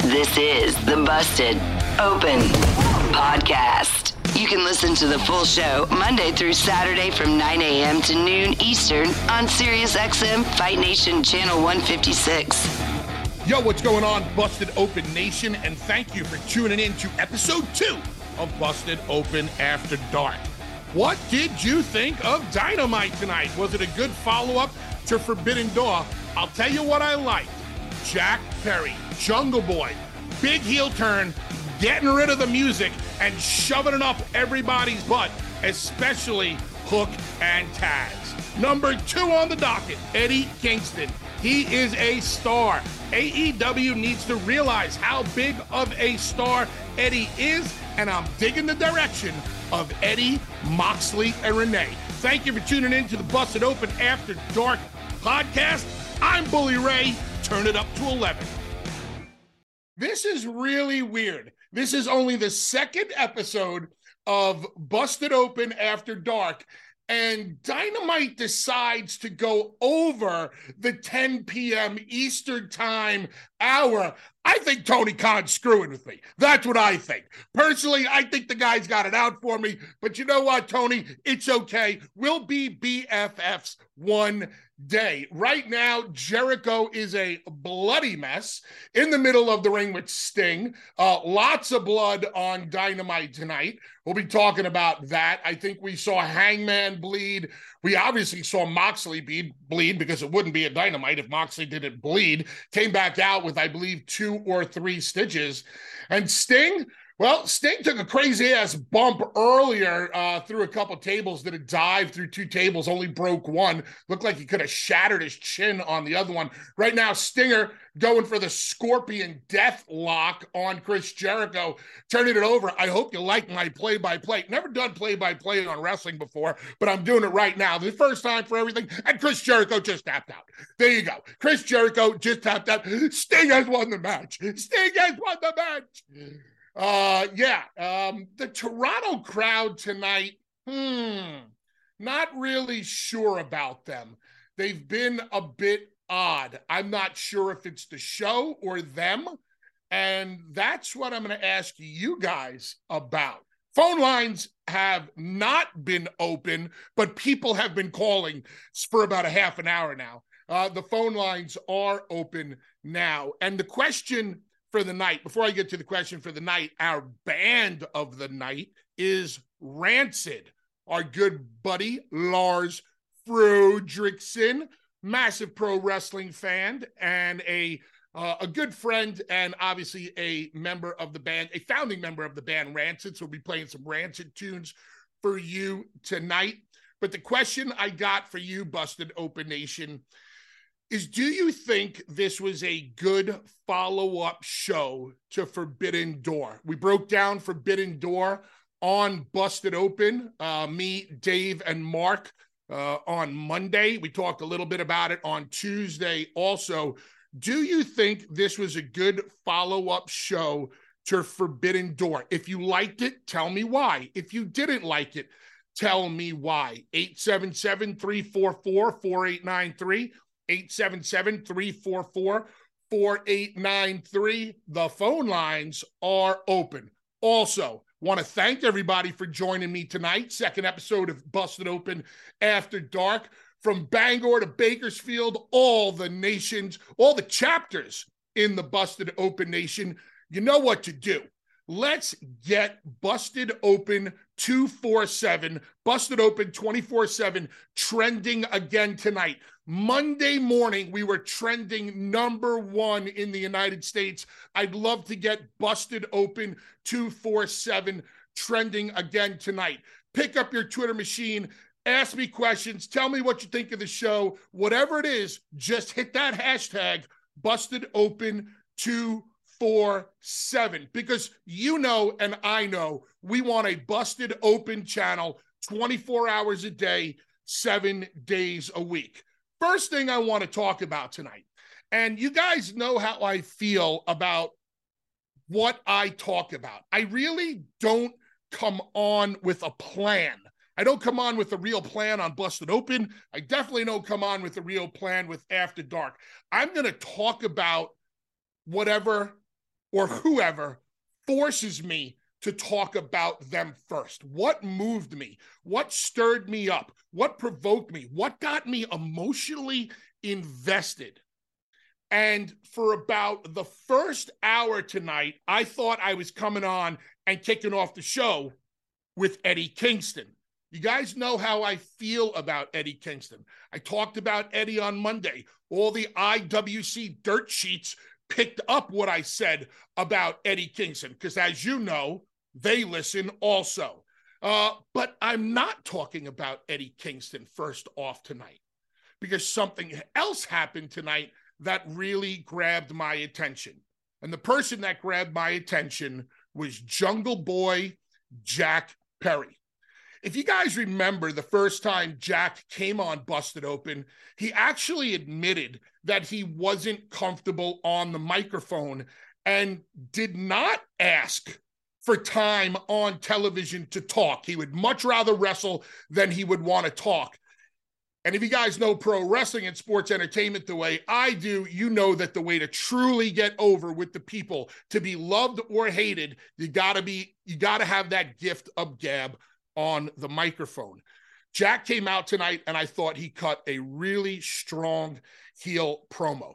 This is the Busted Open Podcast. You can listen to the full show Monday through Saturday from 9 a.m. to noon Eastern on SiriusXM Fight Nation Channel 156. Yo, what's going on, Busted Open Nation? And thank you for tuning in to episode 2 of Busted Open After Dark. What did you think of Dynamite tonight? Was it a good follow-up to Forbidden Door? I'll tell you what I liked. Jack Perry, Jungle Boy, big heel turn, getting rid of the music and shoving it up everybody's butt, especially Hook and Taz. Number 2 on the docket, Eddie Kingston. He is a star. AEW needs to realize how big of a star Eddie is, and I'm digging the direction of Eddie, Moxley, and Renee. Thank you for tuning in to the Busted Open After Dark podcast. I'm Bully Ray. Turn it up to 11. This is really weird. This is only the second episode of Busted Open After Dark, and Dynamite decides to go over the 10 p.m. Eastern time hour. I think Tony Khan's screwing with me. That's what I think. Personally, I think the guy's got it out for me. But you know what, Tony? It's okay. We'll be BFFs one day. Right now, Jericho is a bloody mess in the middle of the ring with Sting. Lots of blood on Dynamite tonight. We'll be talking about that. I think we saw Hangman bleed. We obviously saw Moxley bleed because it wouldn't be a Dynamite if Moxley didn't bleed. Came back out with, I believe, 2 or 3 stitches. And Sting, well, Sting took a crazy-ass bump earlier through a couple tables, did a dive through 2 tables, only broke 1. Looked like he could have shattered his chin on the other one. Right now, Stinger going for the Scorpion Death Lock on Chris Jericho, turning it over. I hope you like my play-by-play. Never done play-by-play on wrestling before, but I'm doing it right now. The first time for everything, and Chris Jericho just tapped out. There you go. Chris Jericho just tapped out. Sting has won the match. Sting has won the match. The Toronto crowd tonight, not really sure about them. They've been a bit odd. I'm not sure if it's the show or them, and that's what I'm going to ask you guys about. Phone lines have not been open, but people have been calling for about a half an hour now. The phone lines are open now, and the question for the night, before I get to the question for the night, our band of the night is Rancid. Our good buddy, Lars Frederiksen, massive pro wrestling fan and a good friend and obviously a member of the band, a founding member of the band Rancid. So we'll be playing some Rancid tunes for you tonight. But the question I got for you, Busted Open Nation, is do you think this was a good follow-up show to Forbidden Door? We broke down Forbidden Door on Busted Open, me, Dave, and Mark on Monday. We talked a little bit about it on Tuesday also. Do you think this was a good follow-up show to Forbidden Door? If you liked it, tell me why. If you didn't like it, tell me why. 877-344-4893. 877-344-4893. The phone lines are open. Also, want to thank everybody for joining me tonight. Second episode of Busted Open After Dark. From Bangor to Bakersfield, all the nations, all the chapters in the Busted Open Nation, you know what to do. Let's get Busted Open 247, Busted Open 24/7, trending again tonight. Monday morning, we were trending #1 in the United States. I'd love to get Busted Open 247 trending again tonight. Pick up your Twitter machine, ask me questions, tell me what you think of the show. Whatever it is, just hit that hashtag, Busted Open 247, because you know and I know we want a Busted Open channel 24 hours a day, 7 days a week. First thing I want to talk about tonight, and you guys know how I feel about what I talk about. I really don't come on with a plan. I don't come on with a real plan on Busted Open. I definitely don't come on with a real plan with After Dark. I'm going to talk about whatever or whoever forces me to talk about them first. What moved me? What stirred me up? What provoked me? What got me emotionally invested? And for about the first hour tonight, I thought I was coming on and kicking off the show with Eddie Kingston. You guys know how I feel about Eddie Kingston. I talked about Eddie on Monday. All the IWC dirt sheets picked up what I said about Eddie Kingston, because as you know, they listen also. But I'm not talking about Eddie Kingston first off tonight, because something else happened tonight that really grabbed my attention. And the person that grabbed my attention was Jungle Boy Jack Perry. If you guys remember the first time Jack came on Busted Open, he actually admitted that he wasn't comfortable on the microphone and did not ask for time on television to talk. He would much rather wrestle than he would want to talk. And if you guys know pro wrestling and sports entertainment the way I do, you know that the way to truly get over with the people, to be loved or hated, you gotta have that gift of gab on the microphone. Jack came out tonight and I thought he cut a really strong heel promo.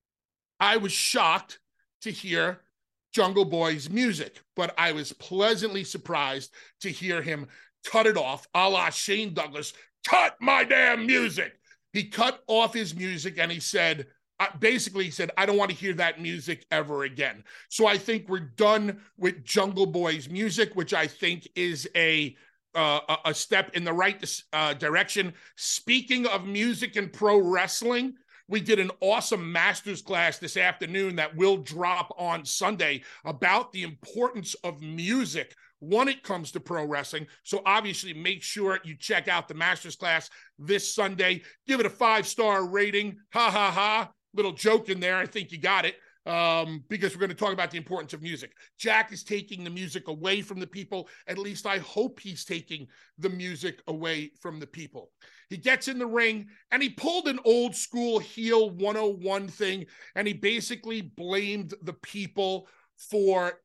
I was shocked to hear Jungle Boy's music, but I was pleasantly surprised to hear him cut it off, a la Shane Douglas. Cut my damn music. He cut off his music and he said, basically he said, I don't want to hear that music ever again. So I think we're done with Jungle Boy's music, which I think is a step in the right direction. Speaking of music and pro wrestling, we did an awesome master's class this afternoon that will drop on Sunday about the importance of music when it comes to pro wrestling. So obviously make sure you check out the master's class this Sunday. Give it a 5-star rating. Ha, ha, ha. Little joke in there. I think you got it. Because we're going to talk about the importance of music. Jack is taking the music away from the people. At least I hope he's taking the music away from the people. He gets in the ring and he pulled an old school heel 101 thing. And he basically blamed the people for,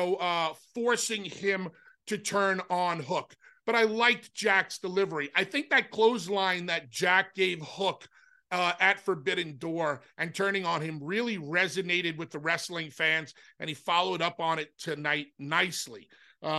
forcing him to turn on Hook. But I liked Jack's delivery. I think that clothesline that Jack gave Hook at Forbidden Door and turning on him really resonated with the wrestling fans, and he followed up on it tonight nicely.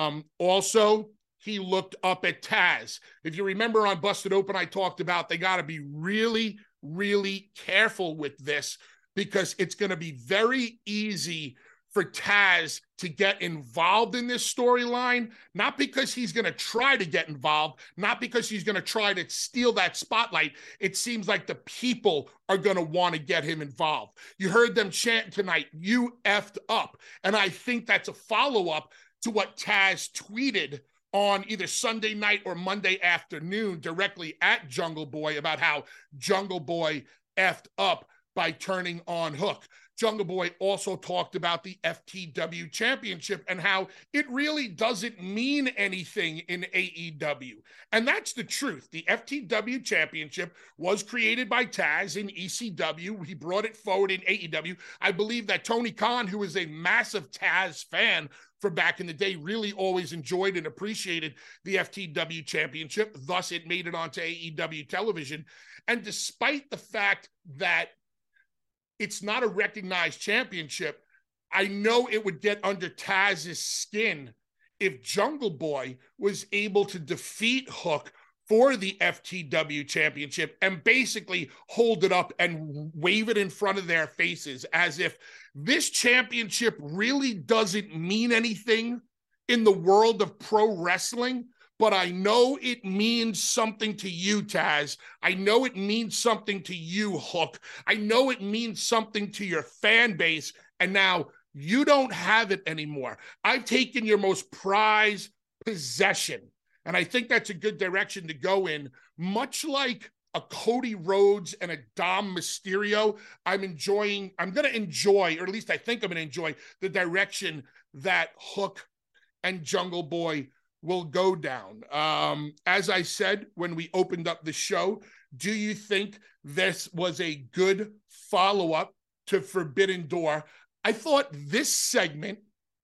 Also, he looked up at Taz. If you remember on Busted Open, I talked about they got to be really, really careful with this, because it's going to be very easy for Taz to get involved in this storyline, not because he's going to try to get involved, not because he's going to try to steal that spotlight. It seems like the people are going to want to get him involved. You heard them chant tonight, "You effed up." And I think that's a follow-up to what Taz tweeted on either Sunday night or Monday afternoon directly at Jungle Boy about how Jungle Boy effed up by turning on Hook. Jungle Boy also talked about the FTW Championship and how it really doesn't mean anything in AEW. And that's the truth. The FTW Championship was created by Taz in ECW. He brought it forward in AEW. I believe that Tony Khan, who is a massive Taz fan from back in the day, really always enjoyed and appreciated the FTW Championship. Thus, it made it onto AEW television. And despite the fact that it's not a recognized championship, I know it would get under Taz's skin if Jungle Boy was able to defeat Hook for the FTW Championship and basically hold it up and wave it in front of their faces as if this championship really doesn't mean anything in the world of pro wrestling. But I know it means something to you, Taz. I know it means something to you, Hook. I know it means something to your fan base. And now you don't have it anymore. I've taken your most prized possession. And I think that's a good direction to go in. Much like a Cody Rhodes and a Dom Mysterio, I'm going to enjoy, or at least I think I'm going to enjoy, the direction that Hook and Jungle Boy will go down. As I said when we opened up the show, do you think this was a good follow-up to Forbidden Door? I thought this segment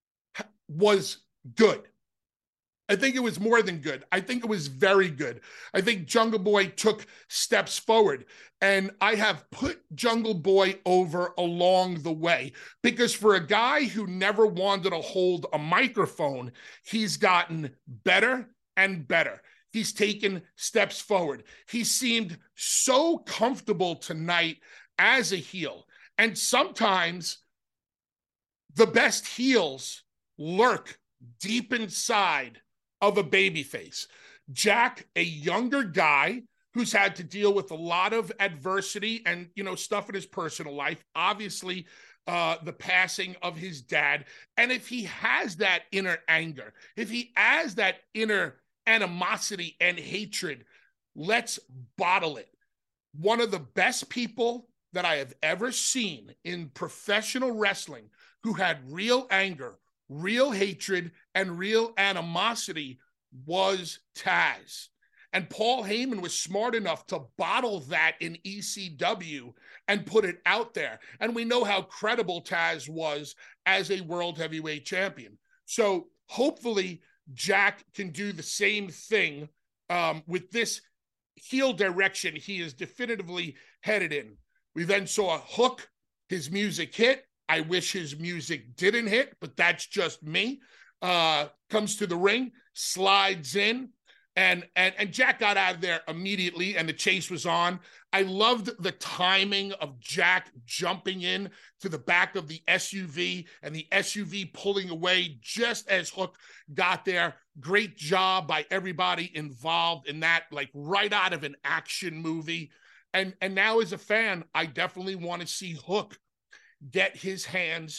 was good. I think it was more than good. I think it was very good. I think Jungle Boy took steps forward, and I have put Jungle Boy over along the way because for a guy who never wanted to hold a microphone, he's gotten better and better. He's taken steps forward. He seemed so comfortable tonight as a heel. And sometimes the best heels lurk deep inside of a babyface. Jack, a younger guy who's had to deal with a lot of adversity and, stuff in his personal life, obviously the passing of his dad. And if he has that inner anger, if he has that inner animosity and hatred, let's bottle it. One of the best people that I have ever seen in professional wrestling who had real anger, real hatred, and real animosity was Taz. And Paul Heyman was smart enough to bottle that in ECW and put it out there. And we know how credible Taz was as a world heavyweight champion. So hopefully Jack can do the same thing with this heel direction he is definitively headed in. We then saw Hook, his music hit. I wish his music didn't hit, but that's just me. Comes to the ring, slides in, and Jack got out of there immediately, and the chase was on. I loved the timing of Jack jumping in to the back of the SUV and the SUV pulling away just as Hook got there. Great job by everybody involved in that, like right out of an action movie. And now as a fan, I definitely want to see Hook get his hands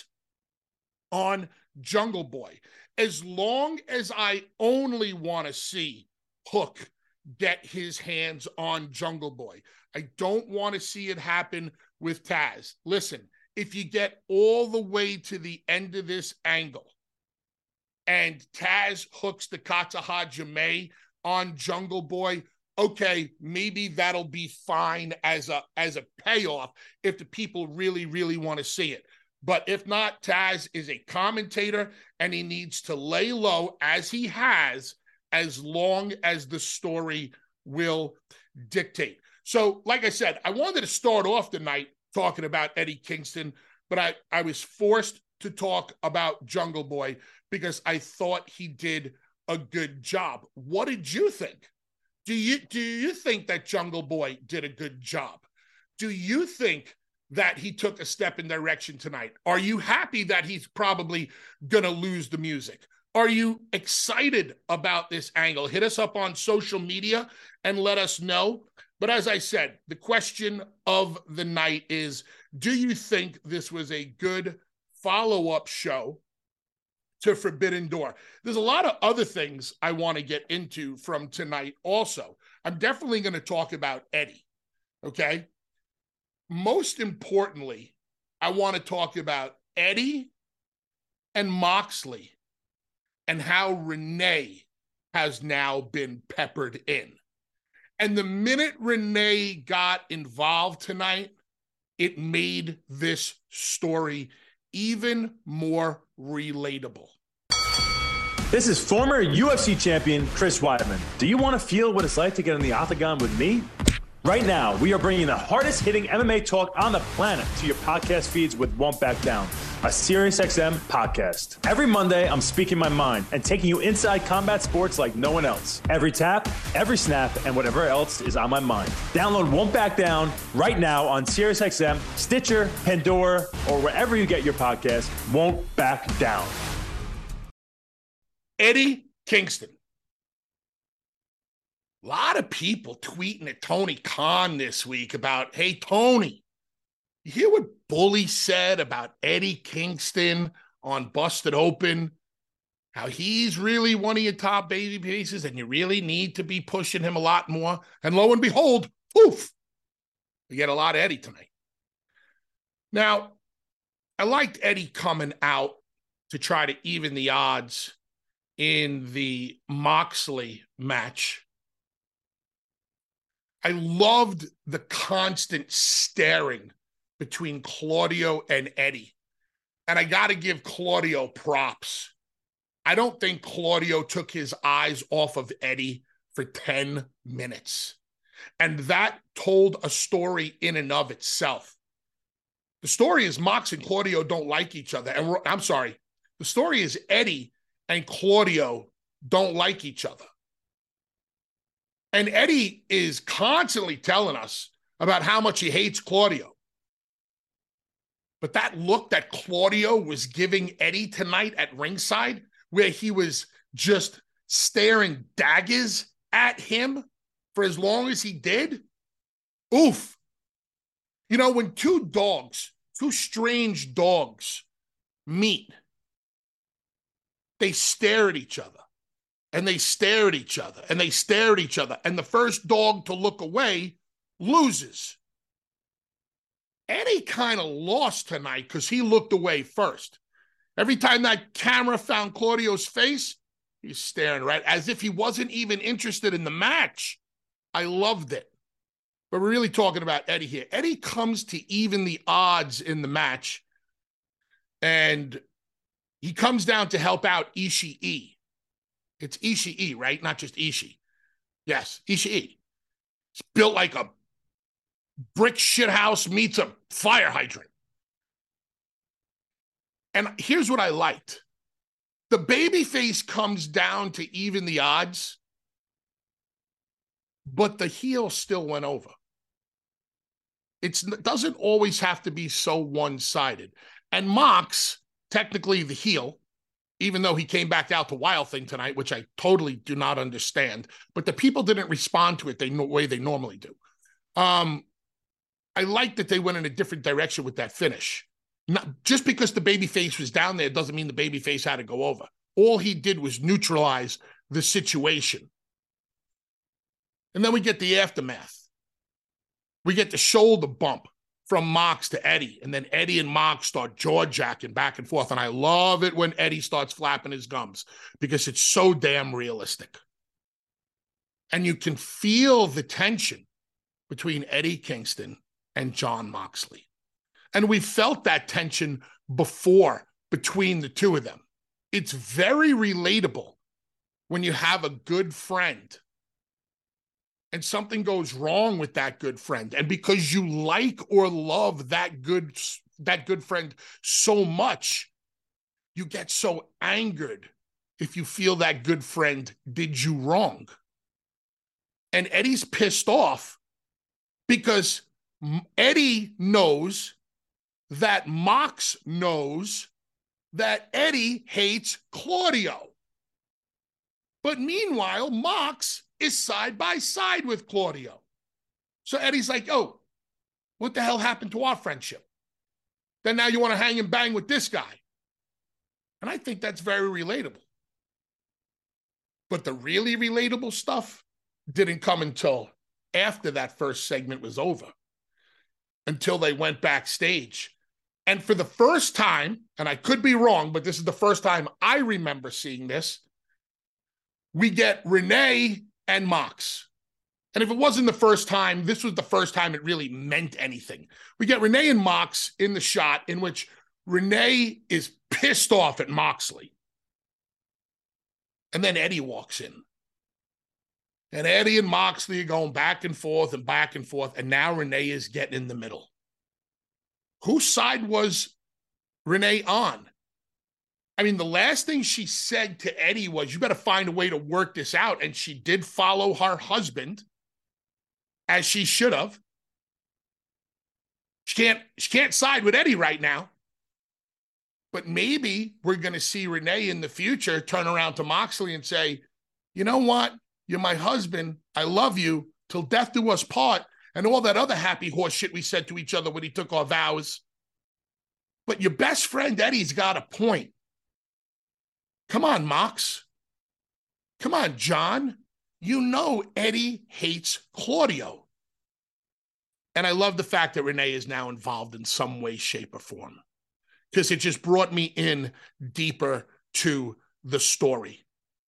on Jungle Boy. As long as I only want to see Hook get his hands on Jungle Boy, I don't want to see it happen with Taz. Listen, if you get all the way to the end of this angle and Taz hooks the Katsuhajime on Jungle Boy, okay, maybe that'll be fine as a payoff if the people really, really want to see it. But if not, Taz is a commentator and he needs to lay low as he has as long as the story will dictate. So, like I said, I wanted to start off the night talking about Eddie Kingston, but I was forced to talk about Jungle Boy because I thought he did a good job. What did you think? Do you think that Jungle Boy did a good job? Do you think that he took a step in direction tonight? Are you happy that he's probably going to lose the music? Are you excited about this angle? Hit us up on social media and let us know. But as I said, the question of the night is, do you think this was a good follow-up show to Forbidden Door? There's a lot of other things I want to get into from tonight also. I'm definitely going to talk about Eddie, okay? Most importantly, I want to talk about Eddie and Moxley and how Renee has now been peppered in. And the minute Renee got involved tonight, it made this story even more relatable. This is former UFC champion Chris Weidman. Do you want to feel what it's like to get in the octagon with me? Right now, we are bringing the hardest hitting MMA talk on the planet to your podcast feeds with Won't Back Down, a SiriusXM podcast. Every Monday, I'm speaking my mind and taking you inside combat sports like no one else. Every tap, every snap, and whatever else is on my mind. Download Won't Back Down right now on SiriusXM, Stitcher, Pandora, or wherever you get your podcast. Won't Back Down. Eddie Kingston. A lot of people tweeting at Tony Khan this week about, hey, Tony, you hear what Bully said about Eddie Kingston on Busted Open? How he's really one of your top baby faces and you really need to be pushing him a lot more. And lo and behold, poof, we get a lot of Eddie tonight. Now, I liked Eddie coming out to try to even the odds in the Moxley match. I loved the constant staring between Claudio and Eddie. And I got to give Claudio props. I don't think Claudio took his eyes off of Eddie for 10 minutes. And that told a story in and of itself. The story is Mox and Claudio don't like each other. And I'm sorry. The story is Eddie and Claudio don't like each other. And Eddie is constantly telling us about how much he hates Claudio. But that look that Claudio was giving Eddie tonight at ringside, where he was just staring daggers at him for as long as he did, oof. You know, when two strange dogs meet, they stare at each other, and they stare at each other, and they stare at each other, and the first dog to look away loses. Eddie kind of lost tonight because he looked away first. Every time that camera found Claudio's face, he's staring right as if he wasn't even interested in the match. I loved it. But we're really talking about Eddie here. Eddie comes to even the odds in the match, and he comes down to help out Ishii. It's Ishii, right? Not just Ishii. Yes, Ishii. It's built like a brick shithouse meets a fire hydrant. And here's what I liked. The babyface comes down to even the odds, but the heel still went over. It doesn't always have to be so one-sided. And Mox, technically the heel, even though he came back out to Wild Thing tonight, which I totally do not understand, but the people didn't respond to it the way they normally do. I like that they went in a different direction with that finish. Not just because the babyface was down there doesn't mean the babyface had to go over. All he did was neutralize the situation. And then we get the aftermath. We get the shoulder bump from Mox to Eddie, and then Eddie and Mox start jaw-jacking back and forth, and I love it when Eddie starts flapping his gums because it's so damn realistic. And you can feel the tension between Eddie Kingston and Jon Moxley. And we felt that tension before between the two of them. It's very relatable when you have a good friend and something goes wrong with that good friend. And because you like or love that good friend so much, you get so angered if you feel that good friend did you wrong. And Eddie's pissed off because Eddie knows that Mox knows that Eddie hates Claudio. But meanwhile, Mox is side by side with Claudio. So Eddie's like, oh, what the hell happened to our friendship? Then now you want to hang and bang with this guy. And I think that's very relatable. But the really relatable stuff didn't come until after that first segment was over, until they went backstage. And for the first time, and I could be wrong, but this is the first time I remember seeing this, we get Renee and Mox. And if it wasn't the first time, this was the first time it really meant anything. We get Renee and Mox in the shot in which Renee is pissed off at Moxley. And then Eddie walks in. And Eddie and Moxley are going back and forth and back and forth. And now Renee is getting in the middle. Whose side was Renee on? I mean, the last thing she said to Eddie was, you better find a way to work this out. And she did follow her husband, as she should have. She can't side with Eddie right now. But maybe we're going to see Renee in the future turn around to Moxley and say, you know what? You're my husband. I love you till death do us part. And all that other happy horse shit we said to each other when he took our vows. But your best friend Eddie's got a point. Come on, Mox. Come on, John. You know Eddie hates Claudio. And I love the fact that Renee is now involved in some way, shape, or form. Because it just brought me in deeper to the story.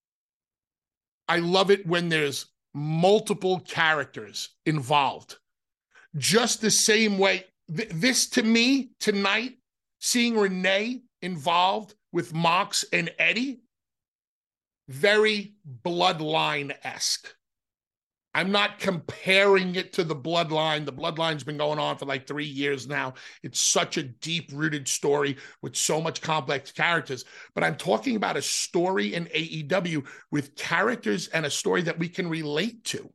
I love it when there's multiple characters involved. Just the same way, this to me, tonight, seeing Renee involved with Mox and Eddie, very Bloodline-esque. I'm not comparing it to the Bloodline. The Bloodline's been going on for like 3 years now. It's such a deep-rooted story with so much complex characters. But I'm talking about a story in AEW with characters and a story that we can relate to.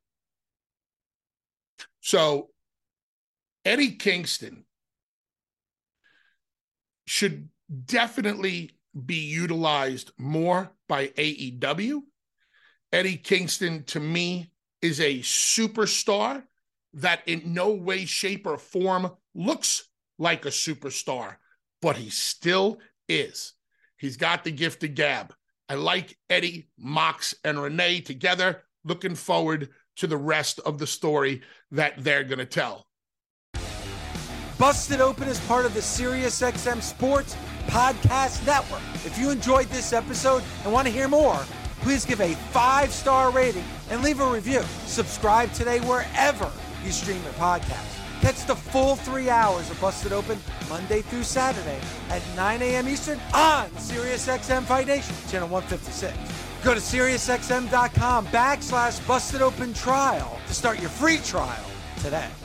So Eddie Kingston should definitely be utilized more by AEW. Eddie Kingston, to me, is a superstar that in no way, shape, or form looks like a superstar, but he still is. He's got the gift of gab. I like Eddie, Mox, and Renee together. Looking forward to the rest of the story that they're going to tell. Busted Open is part of the SiriusXM Sports Podcast Network. If you enjoyed this episode and want to hear more, please give a 5-star rating and leave a review. Subscribe today wherever you stream your podcast. Catch the full 3 hours of Busted Open Monday through Saturday at 9 a.m. Eastern on SiriusXM Fight Nation, channel 156. Go to SiriusXM.com/Busted Open Trial to start your free trial today.